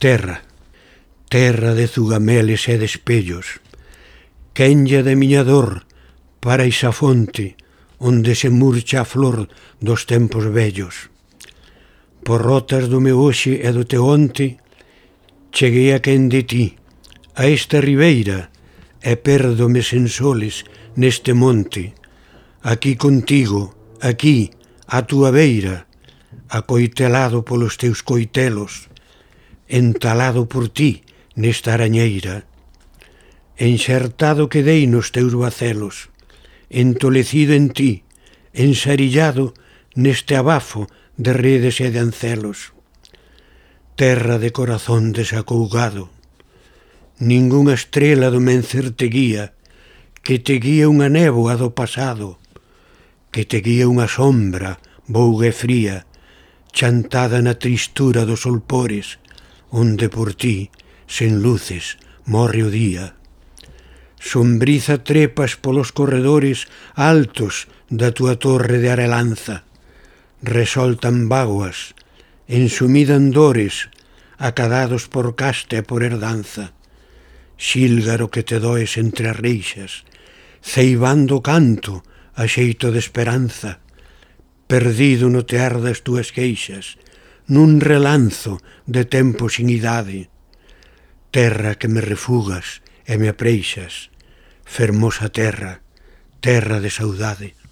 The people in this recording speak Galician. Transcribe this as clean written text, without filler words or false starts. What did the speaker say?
Terra, terra de zugameles e de espellos, quenlla de miña dor para esa fonte onde se murcha a flor dos tempos vellos. Por rotas do meu hoxe e do teu onte, cheguei a quen de ti, a esta ribeira, e pérdome sen soles neste monte. Aquí contigo, aquí, á túa beira, acoitelado polos teus coitelos, entalado por ti nesta arañeira. Enxertado quedei nos teus bacelos, entolecido en ti, ensarillado neste abafo de redes e de ancelos. Terra de corazón desacougado, ningunha estrela do mencer te guía, que te guía unha néboa do pasado, que te guía unha sombra vouga e fría, chantada na tristura dos olpores, onde por ti, sen luces, morre o día. Sombriza trepas polos corredores altos da túa torre de arelanza, resoltan bágoas, ensumidan dores, acadados por casta e por herdanza. Xílgaro que te does entre as reixas, ceibando canto a xeito de esperanza, perdido no tear das túas queixas, nun relanzo de tempo sin idade. Terra que me refugas e me apreixas, fermosa terra, terra de saudade.